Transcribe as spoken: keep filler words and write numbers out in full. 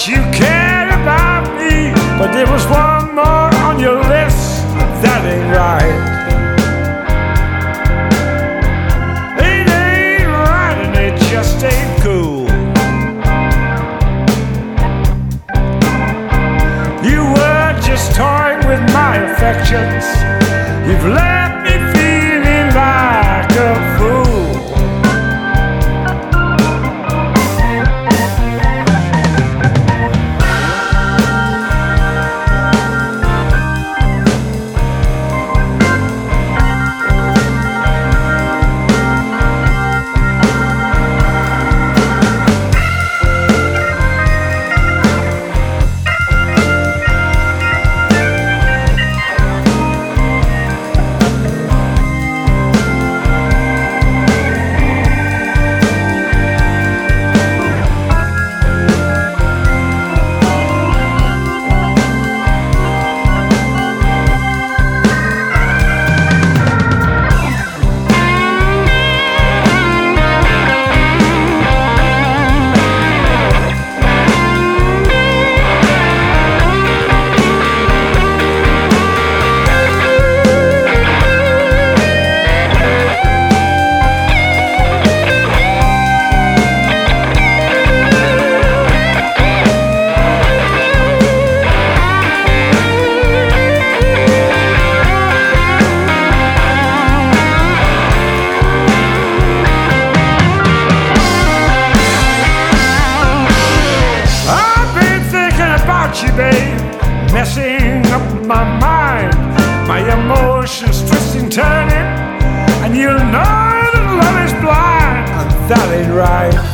you cared about me, but there was one more on your list. That ain't right. It ain't right and it just ain't cool. You were just toying with my affections. You've left me feeling like a fool. You, babe, messing up my mind, my emotions twisting, turning, and you know that love is blind, and that ain't right.